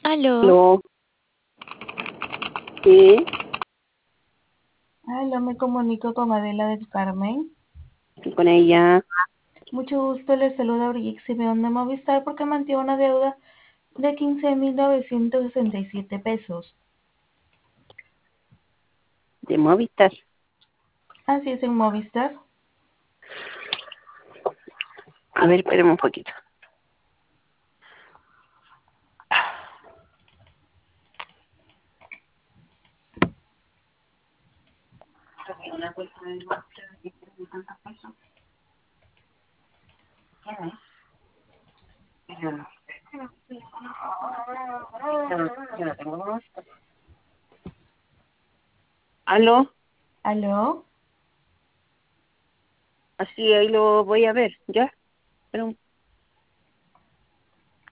Aló, Aló, sí, aló, me comunico con Adela del Carmen. estoy con ella. Mucho gusto, les saluda Brigitte Simeón de Movistar porque mantiene una deuda de 15.967 pesos. De Movistar. Así es en Movistar. A ver, espérame un poquito. Una cuenta del Movistar y tiene tantos pesos. ¿Quién es? Yo no. Yo no tengo Movistar. Aló, Aló, así ahí lo voy a ver, ¿ya? Espera